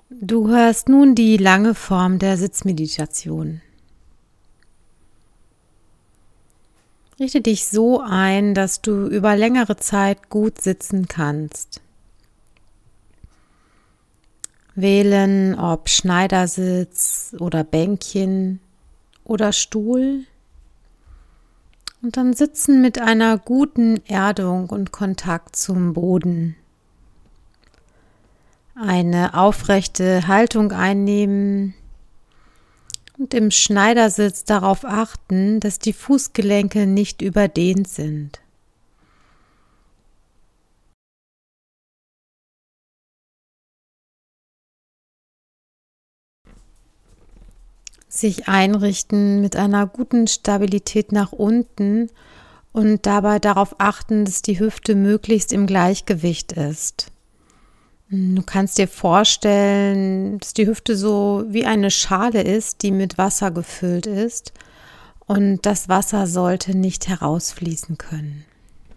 Du hörst nun die lange Form der Sitzmeditation. Richte dich so ein, dass du über längere Zeit gut sitzen kannst. Wählen, ob Schneidersitz oder Bänkchen oder Stuhl. Und dann sitzen mit einer guten Erdung und Kontakt zum Boden. Eine aufrechte Haltung einnehmen und im Schneidersitz darauf achten, dass die Fußgelenke nicht überdehnt sind. Sich einrichten mit einer guten Stabilität nach unten und dabei darauf achten, dass die Hüfte möglichst im Gleichgewicht ist. Du kannst dir vorstellen, dass die Hüfte so wie eine Schale ist, die mit Wasser gefüllt ist, und das Wasser sollte nicht herausfließen können.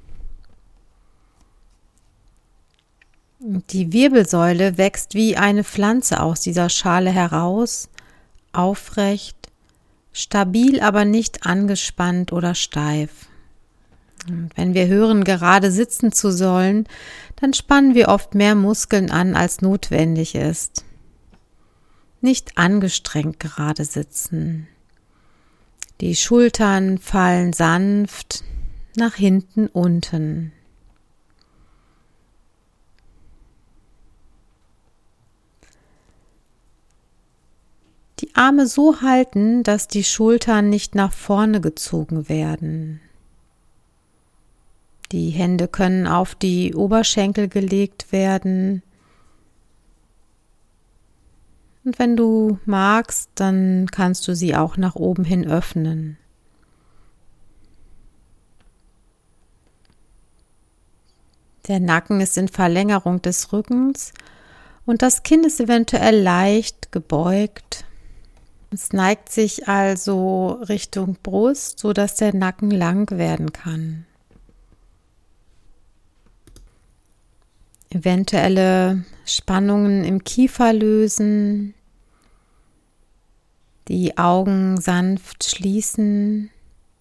Die Wirbelsäule wächst wie eine Pflanze aus dieser Schale heraus, aufrecht, stabil, aber nicht angespannt oder steif. Und wenn wir hören, gerade sitzen zu sollen, dann spannen wir oft mehr Muskeln an, als notwendig ist. Nicht angestrengt gerade sitzen. Die Schultern fallen sanft nach hinten unten. Die Arme so halten, dass die Schultern nicht nach vorne gezogen werden. Die Hände können auf die Oberschenkel gelegt werden. Und wenn du magst, dann kannst du sie auch nach oben hin öffnen. Der Nacken ist in Verlängerung des Rückens und das Kinn ist eventuell leicht gebeugt. Es neigt sich also Richtung Brust, sodass der Nacken lang werden kann. Eventuelle Spannungen im Kiefer lösen, die Augen sanft schließen.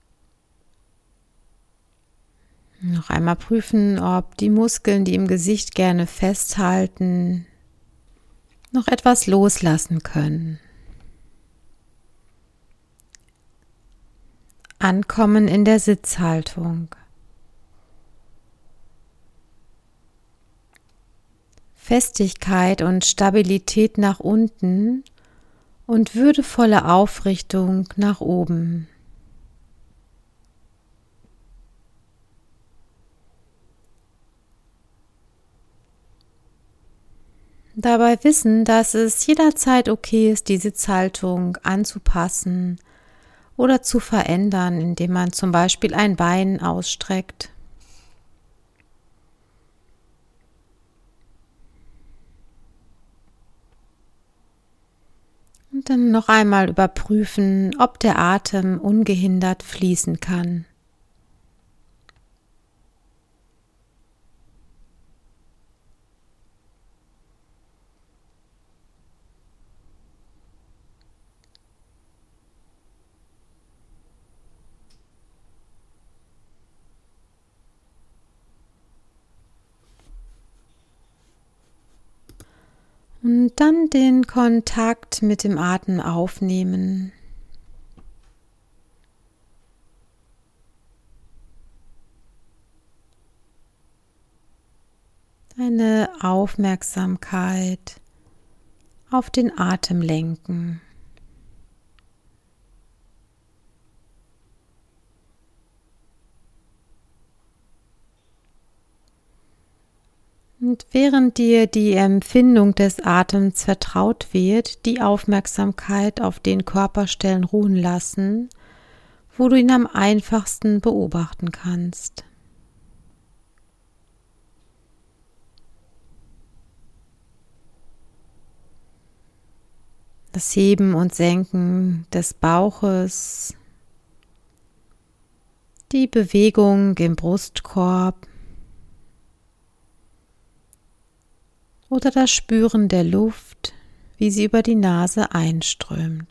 Noch einmal prüfen, ob die Muskeln, die im Gesicht gerne festhalten, noch etwas loslassen können. Ankommen in der Sitzhaltung. Festigkeit und Stabilität nach unten und würdevolle Aufrichtung nach oben. Dabei wissen, dass es jederzeit okay ist, die Sitzhaltung anzupassen oder zu verändern, indem man zum Beispiel ein Bein ausstreckt. Und dann noch einmal überprüfen, ob der Atem ungehindert fließen kann. Und dann den Kontakt mit dem Atem aufnehmen. Deine Aufmerksamkeit auf den Atem lenken. Und während dir die Empfindung des Atems vertraut wird, die Aufmerksamkeit auf den Körperstellen ruhen lassen, wo du ihn am einfachsten beobachten kannst. Das Heben und Senken des Bauches, die Bewegung im Brustkorb oder das Spüren der Luft wie sie über die Nase einströmt.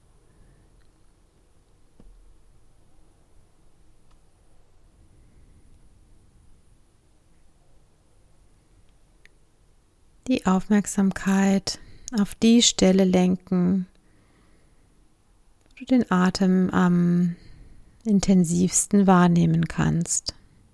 Die Aufmerksamkeit auf die Stelle lenken, wo du den Atem am intensivsten wahrnehmen kannst.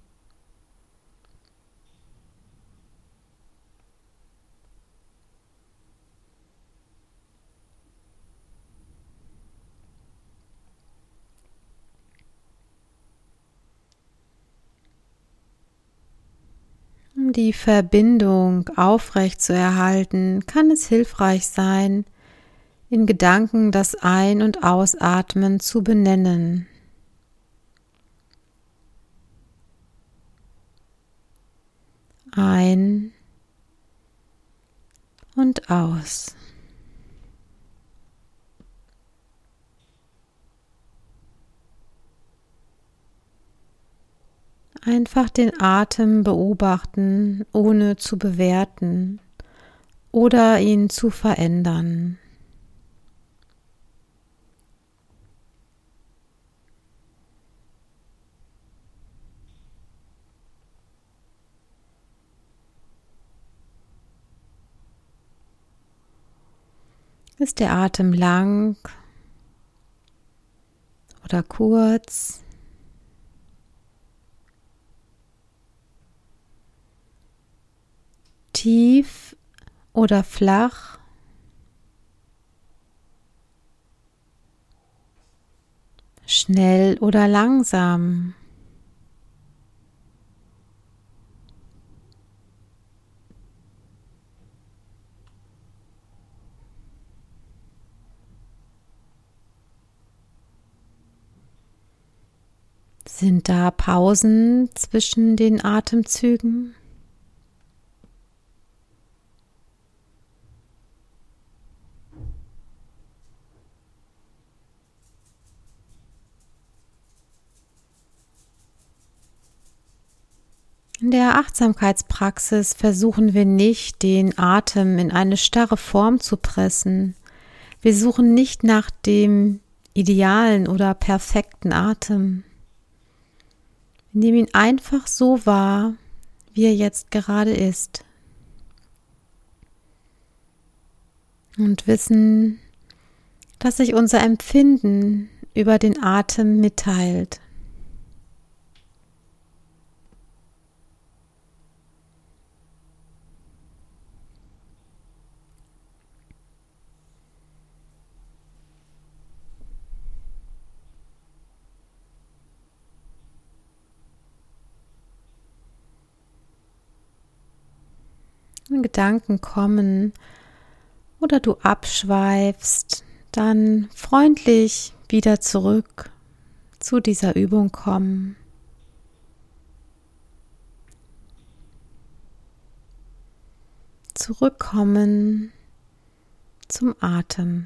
Um die Verbindung aufrecht zu erhalten, kann es hilfreich sein, in Gedanken das Ein- und Ausatmen zu benennen. Ein und aus. Einfach den Atem beobachten, ohne zu bewerten oder ihn zu verändern. Ist der Atem lang oder kurz? Tief oder flach? Schnell oder langsam? Sind da Pausen zwischen den Atemzügen? In der Achtsamkeitspraxis versuchen wir nicht, den Atem in eine starre Form zu pressen. Wir suchen nicht nach dem idealen oder perfekten Atem. Wir nehmen ihn einfach so wahr, wie er jetzt gerade ist. Und wissen, dass sich unser Empfinden über den Atem mitteilt. Wenn Gedanken kommen oder du abschweifst, dann freundlich wieder zurück zu dieser Übung kommen. Zurückkommen zum Atem.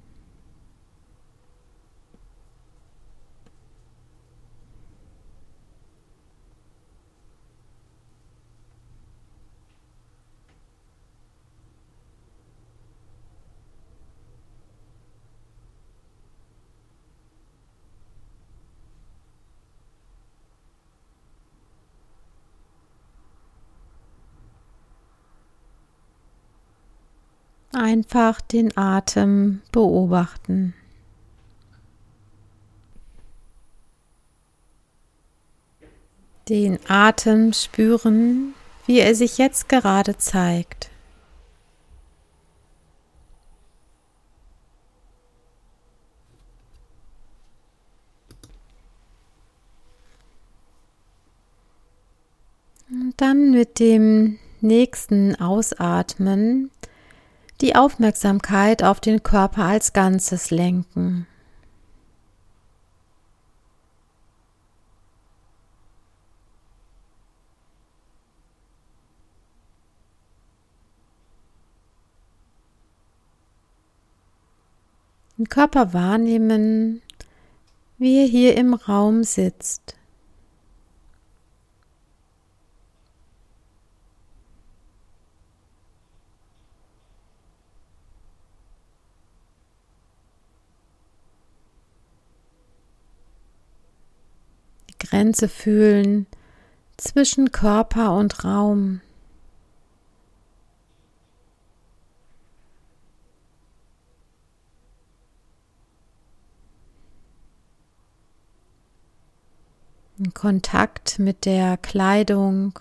Einfach den Atem beobachten. Den Atem spüren, wie er sich jetzt gerade zeigt. Und dann mit dem nächsten Ausatmen die Aufmerksamkeit auf den Körper als Ganzes lenken. Den Körper wahrnehmen, wie er hier im Raum sitzt. Grenze fühlen zwischen Körper und Raum. In Kontakt mit der Kleidung.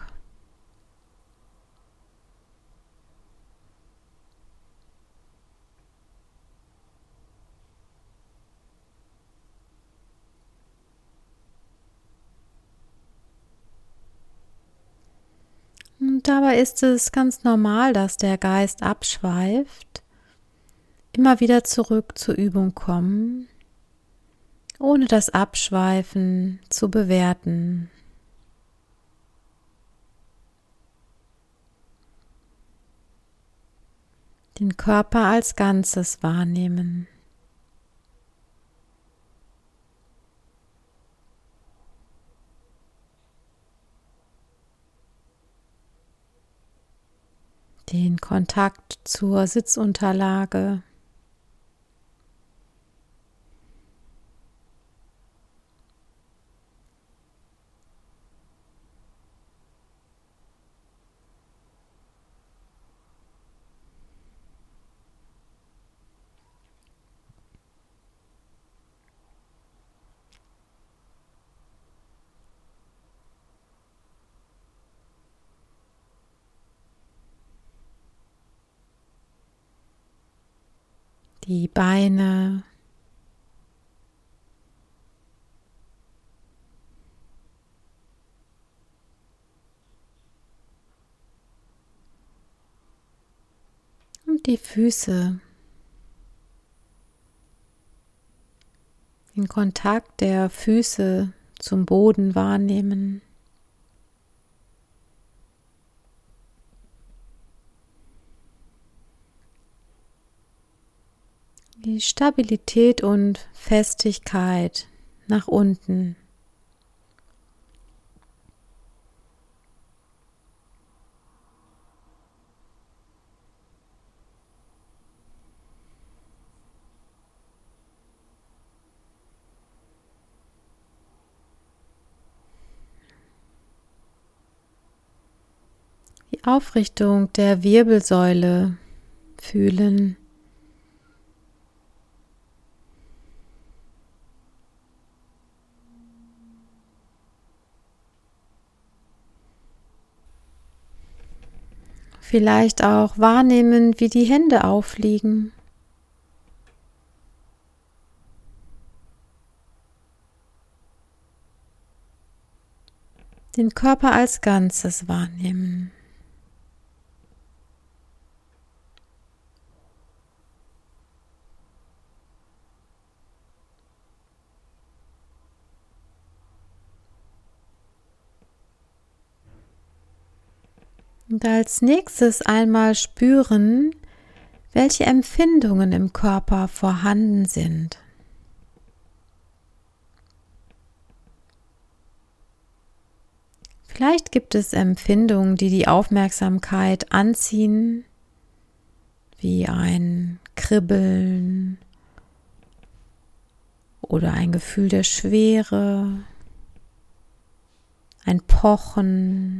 Und dabei ist es ganz normal, dass der Geist abschweift, immer wieder zurück zur Übung kommen, ohne das Abschweifen zu bewerten. Den Körper als Ganzes wahrnehmen. Den Kontakt zur Sitzunterlage. Die Beine, und die Füße, den Kontakt der Füße zum Boden wahrnehmen. Die Stabilität und Festigkeit nach unten. Die Aufrichtung der Wirbelsäule fühlen. Vielleicht auch wahrnehmen, wie die Hände aufliegen. Den Körper als Ganzes wahrnehmen. Und als nächstes einmal spüren, welche Empfindungen im Körper vorhanden sind. Vielleicht gibt es Empfindungen, die die Aufmerksamkeit anziehen, wie ein Kribbeln oder ein Gefühl der Schwere, ein Pochen.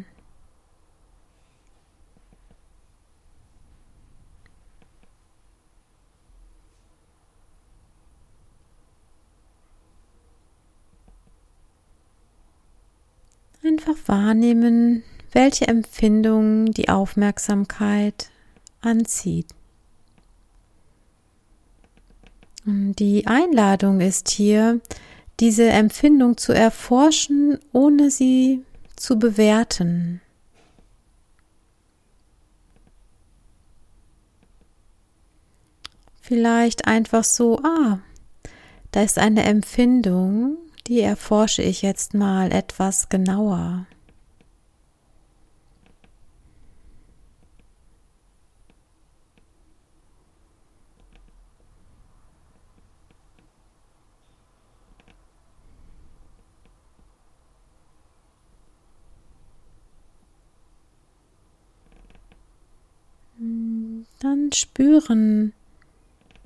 Einfach wahrnehmen, welche Empfindung die Aufmerksamkeit anzieht. Und die Einladung ist hier, diese Empfindung zu erforschen, ohne sie zu bewerten. Vielleicht einfach so, da ist eine Empfindung, die erforsche ich jetzt mal etwas genauer. Dann spüren,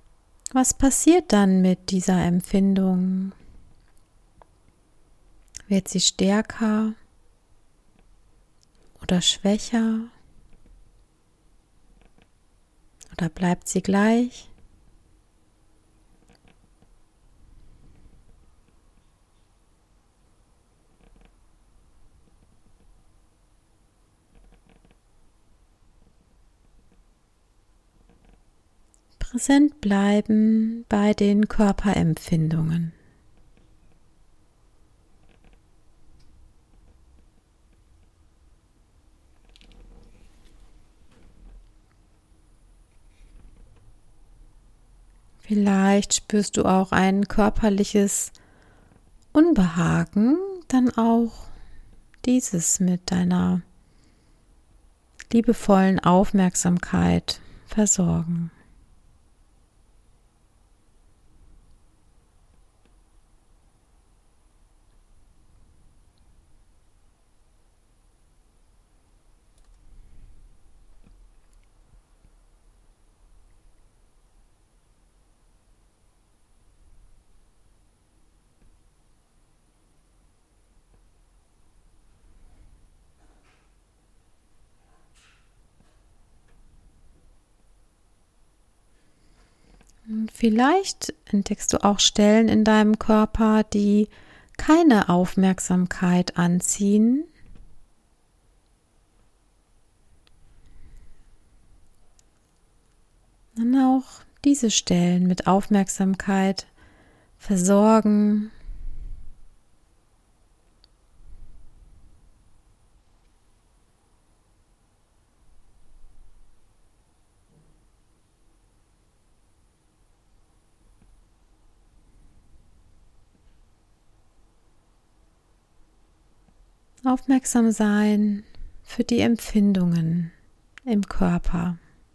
was passiert dann mit dieser Empfindung? Wird sie stärker oder schwächer? Oder bleibt sie gleich? Präsent bleiben bei den Körperempfindungen. Vielleicht spürst du auch ein körperliches Unbehagen, dann auch dieses mit deiner liebevollen Aufmerksamkeit versorgen. Und vielleicht entdeckst du auch Stellen in deinem Körper, die keine Aufmerksamkeit anziehen. Dann auch diese Stellen mit Aufmerksamkeit versorgen. Aufmerksam sein für die Empfindungen im Körper.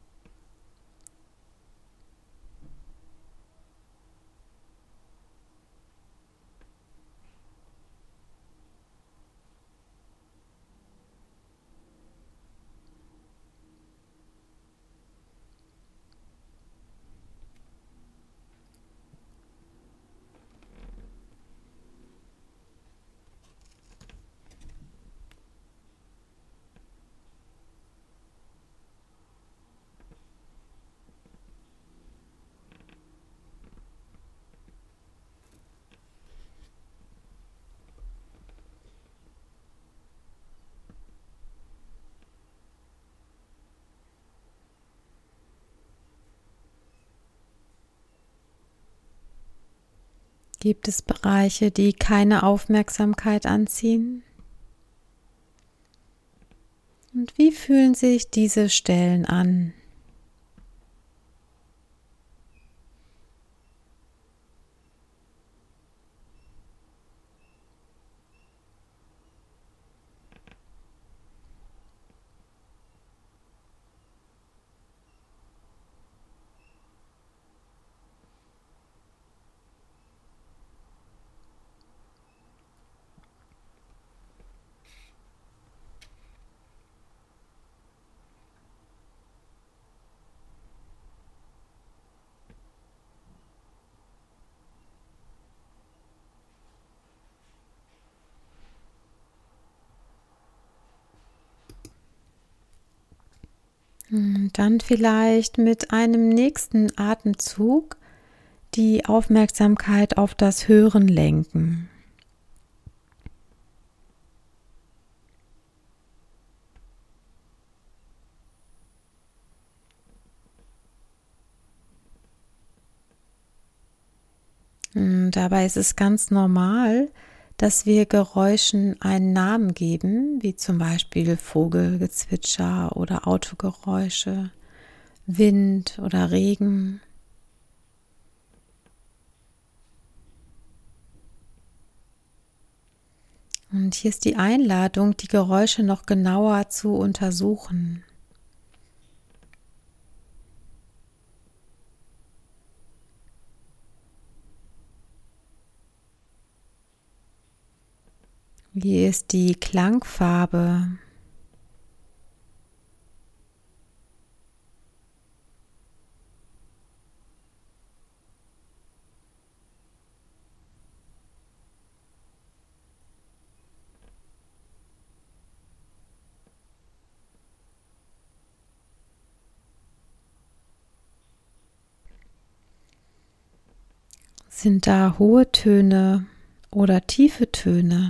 Gibt es Bereiche, die keine Aufmerksamkeit anziehen? Und wie fühlen sich diese Stellen an? Und dann vielleicht mit einem nächsten Atemzug die Aufmerksamkeit auf das Hören lenken. Und dabei ist es ganz normal, dass wir Geräuschen einen Namen geben, wie zum Beispiel Vogelgezwitscher oder Autogeräusche, Wind oder Regen. Und hier ist die Einladung, die Geräusche noch genauer zu untersuchen. Wie ist die Klangfarbe? Sind da hohe Töne oder tiefe Töne?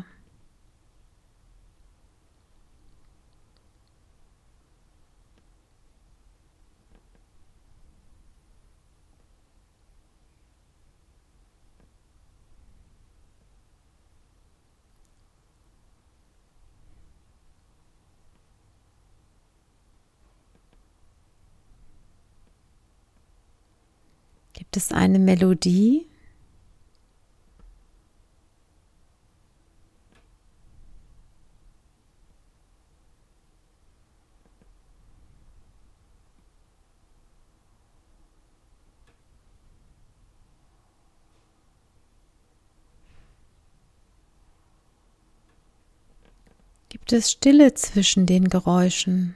Gibt es eine Melodie? Gibt es Stille zwischen den Geräuschen?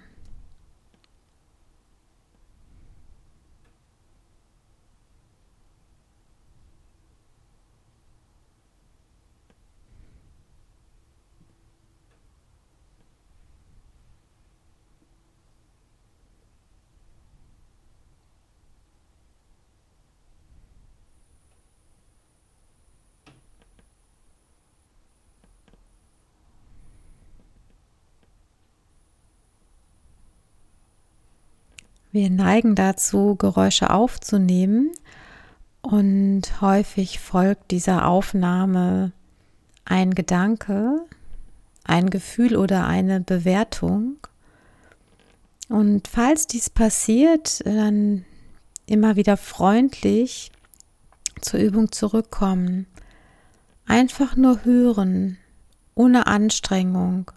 Wir neigen dazu, Geräusche aufzunehmen, und häufig folgt dieser Aufnahme ein Gedanke, ein Gefühl oder eine Bewertung. Und falls dies passiert, dann immer wieder freundlich zur Übung zurückkommen. Einfach nur hören, ohne Anstrengung.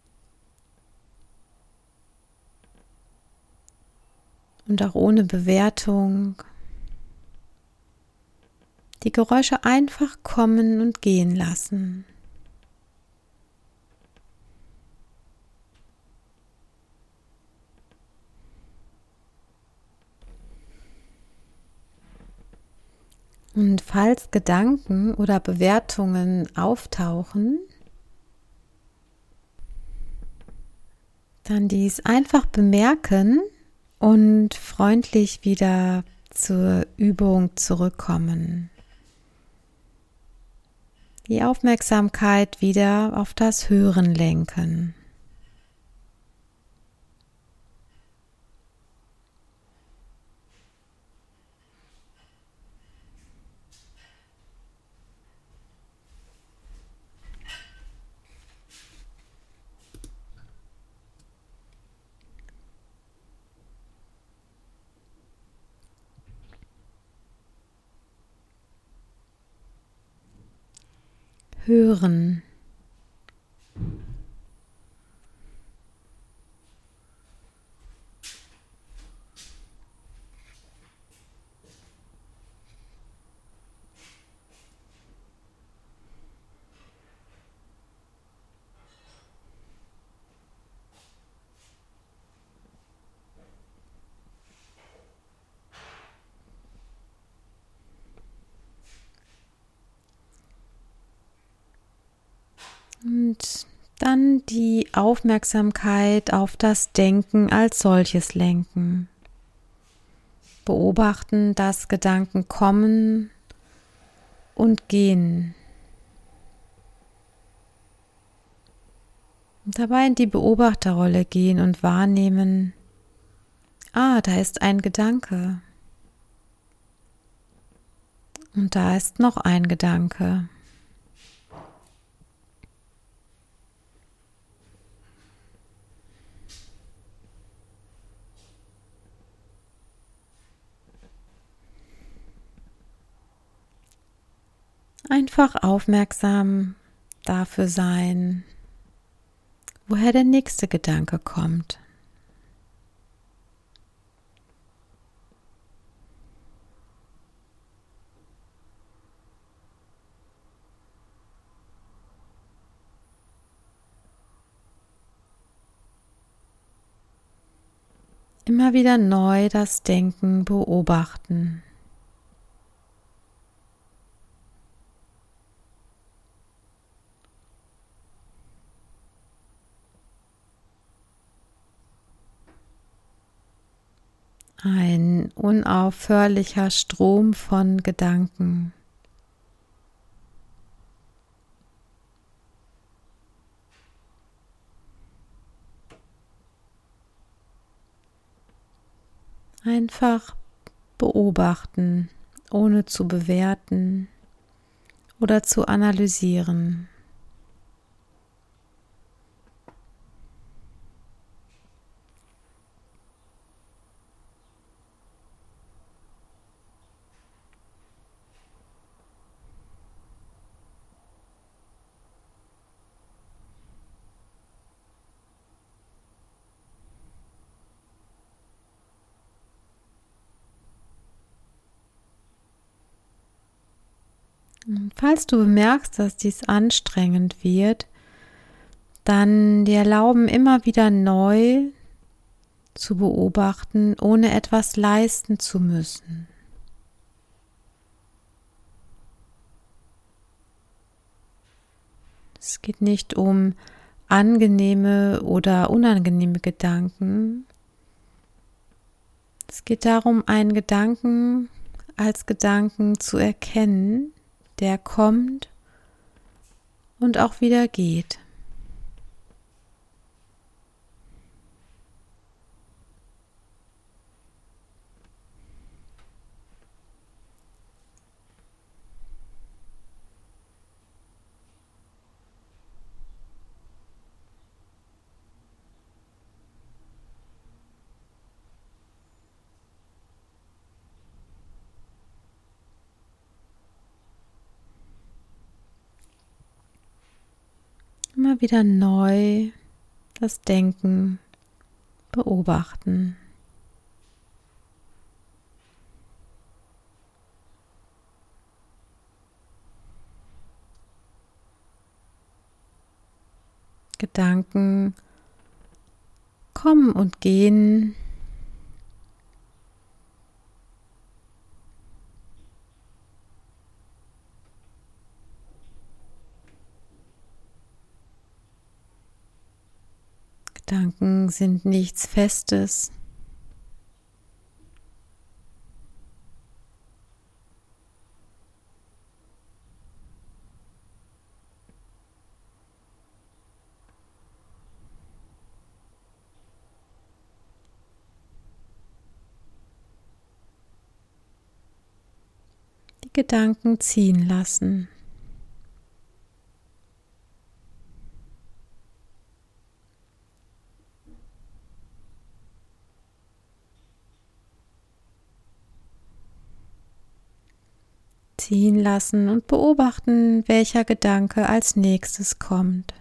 Und auch ohne Bewertung. Die Geräusche einfach kommen und gehen lassen. Und falls Gedanken oder Bewertungen auftauchen, dann dies einfach bemerken und freundlich wieder zur Übung zurückkommen. Die Aufmerksamkeit wieder auf das Hören lenken. Hören. Und dann die Aufmerksamkeit auf das Denken als solches lenken. Beobachten, dass Gedanken kommen und gehen. Und dabei in die Beobachterrolle gehen und wahrnehmen, da ist ein Gedanke. Und da ist noch ein Gedanke. Einfach aufmerksam dafür sein, woher der nächste Gedanke kommt. Immer wieder neu das Denken beobachten. Ein unaufhörlicher Strom von Gedanken, Einfach beobachten, ohne zu bewerten oder zu analysieren. Falls du bemerkst, dass dies anstrengend wird, dann dir erlauben, immer wieder neu zu beobachten, ohne etwas leisten zu müssen. Es geht nicht um angenehme oder unangenehme Gedanken. Es geht darum, einen Gedanken als Gedanken zu erkennen, der kommt und auch wieder geht. Immer wieder neu das Denken beobachten. Gedanken kommen und gehen. Gedanken sind nichts Festes. Die Gedanken ziehen lassen. Ziehen lassen und beobachten, welcher Gedanke als nächstes kommt.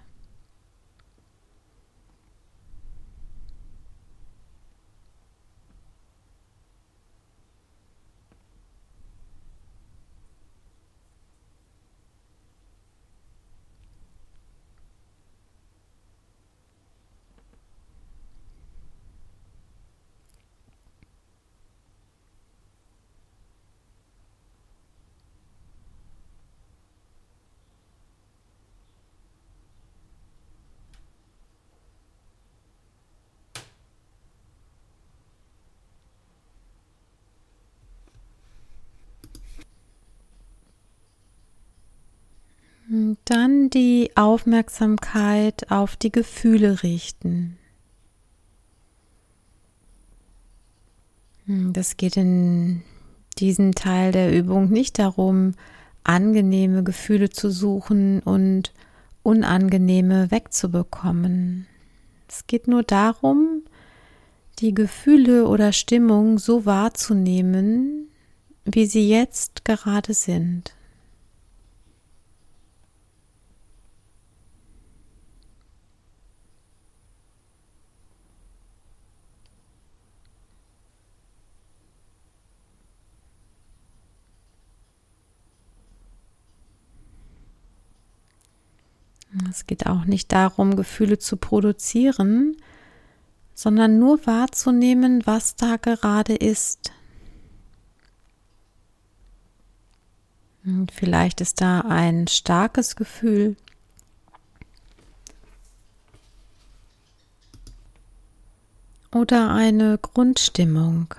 Und dann die Aufmerksamkeit auf die Gefühle richten. Das geht in diesem Teil der Übung nicht darum, angenehme Gefühle zu suchen und unangenehme wegzubekommen. Es geht nur darum, die Gefühle oder Stimmung so wahrzunehmen, wie sie jetzt gerade sind. Es geht auch nicht darum, Gefühle zu produzieren, sondern nur wahrzunehmen, was da gerade ist. Und vielleicht ist da ein starkes Gefühl oder eine Grundstimmung.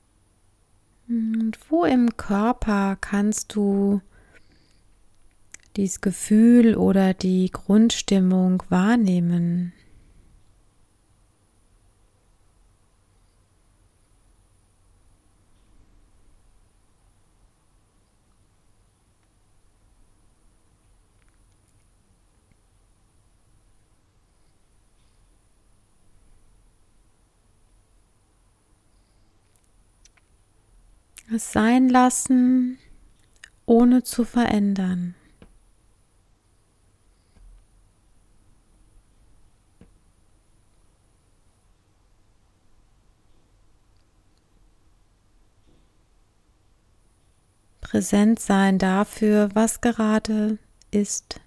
Und wo im Körper kannst du dieses Gefühl oder die Grundstimmung wahrnehmen. Es sein lassen, ohne zu verändern. Präsent sein dafür, was gerade ist.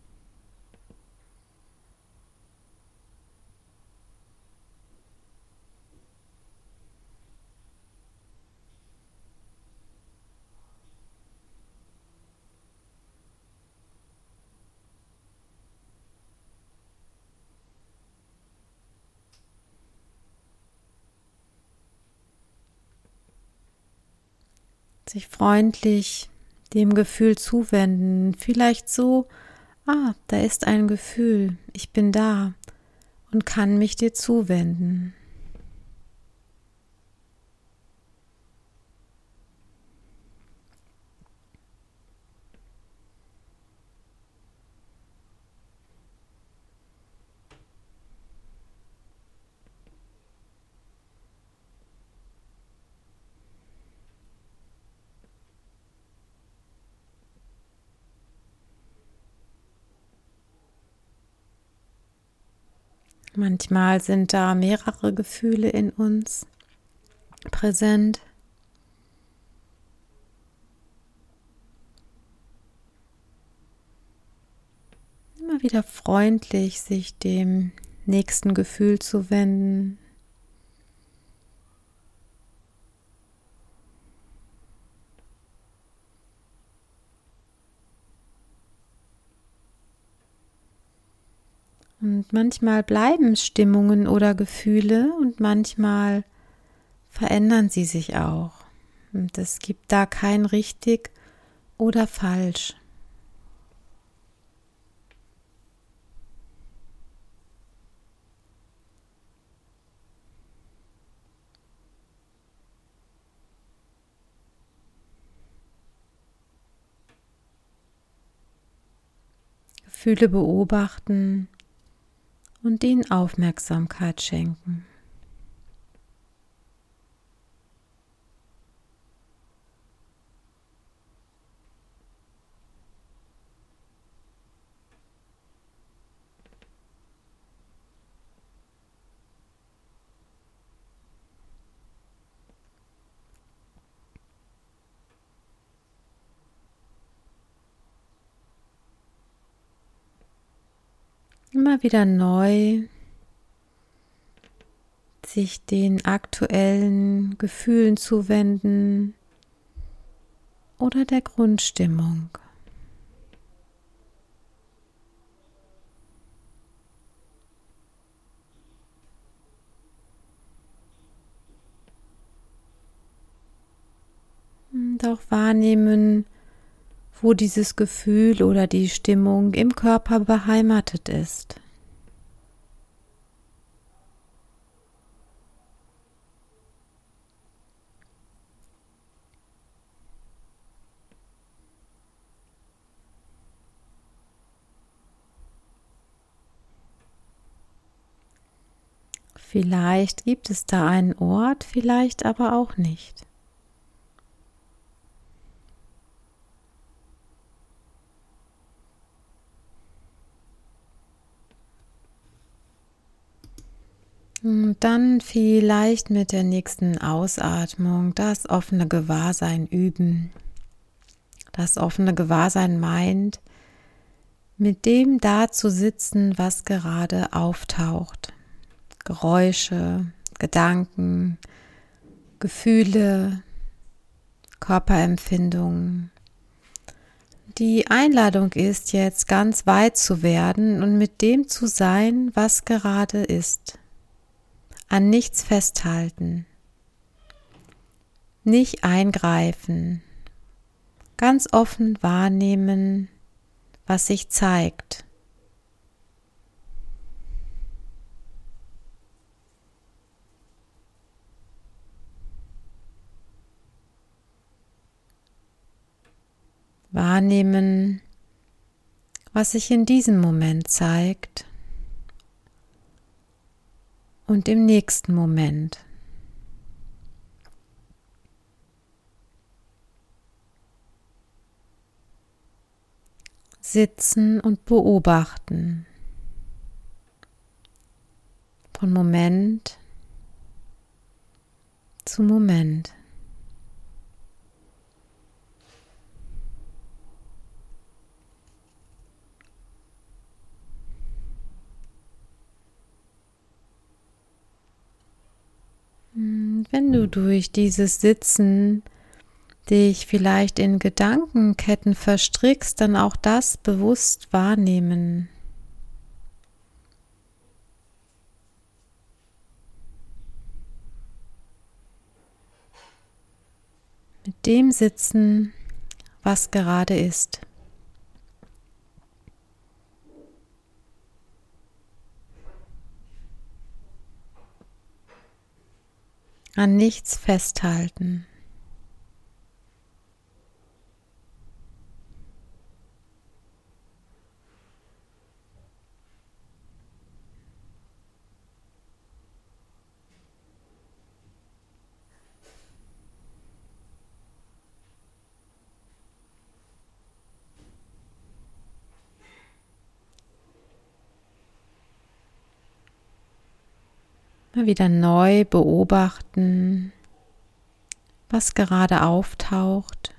Sich freundlich dem Gefühl zuwenden, vielleicht so, da ist ein Gefühl, ich bin da und kann mich dir zuwenden. Manchmal sind da mehrere Gefühle in uns präsent. Immer wieder freundlich sich dem nächsten Gefühl zuwenden. Und manchmal bleiben Stimmungen oder Gefühle und manchmal verändern sie sich auch. Und es gibt da kein richtig oder falsch. Gefühle beobachten und ihnen Aufmerksamkeit schenken. Immer wieder neu sich den aktuellen Gefühlen zuwenden oder der Grundstimmung. Und auch wahrnehmen, wo dieses Gefühl oder die Stimmung im Körper beheimatet ist. Vielleicht gibt es da einen Ort, vielleicht aber auch nicht. Und dann vielleicht mit der nächsten Ausatmung das offene Gewahrsein üben. Das offene Gewahrsein meint, mit dem da zu sitzen, was gerade auftaucht. Geräusche, Gedanken, Gefühle, Körperempfindungen. Die Einladung ist jetzt ganz weit zu werden und mit dem zu sein, was gerade ist. An nichts festhalten, nicht eingreifen, ganz offen wahrnehmen, was sich zeigt. Wahrnehmen, was sich in diesem Moment zeigt und im nächsten Moment. Sitzen und beobachten. Von Moment zu Moment. Wenn du durch dieses Sitzen dich vielleicht in Gedankenketten verstrickst, dann auch das bewusst wahrnehmen. Mit dem Sitzen, was gerade ist. An nichts festhalten. Mal wieder neu beobachten, was gerade auftaucht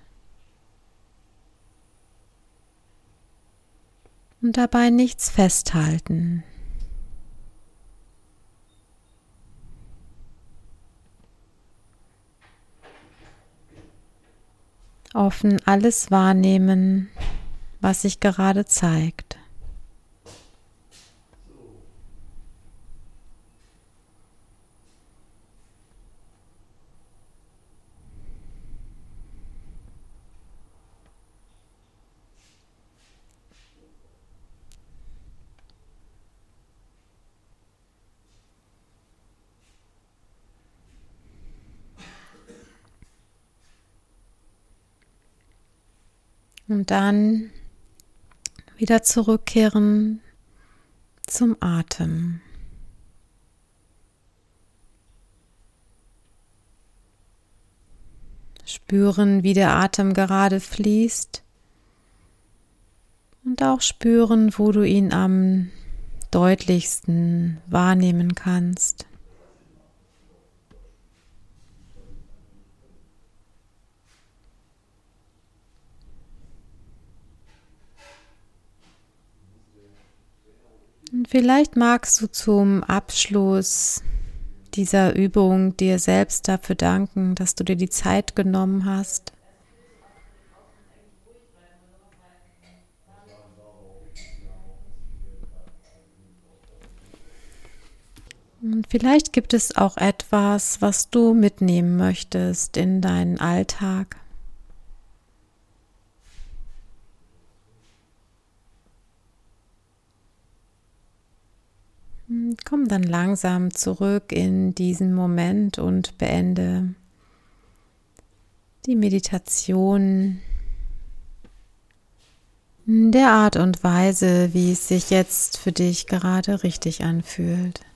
und dabei nichts festhalten. Offen alles wahrnehmen, was sich gerade zeigt. Und dann wieder zurückkehren zum Atem. Spüren, wie der Atem gerade fließt und auch spüren, wo du ihn am deutlichsten wahrnehmen kannst. Und vielleicht magst du zum Abschluss dieser Übung dir selbst dafür danken, dass du dir die Zeit genommen hast. Und vielleicht gibt es auch etwas, was du mitnehmen möchtest in deinen Alltag. Komm dann langsam zurück in diesen Moment und beende die Meditation in der Art und Weise, wie es sich jetzt für dich gerade richtig anfühlt.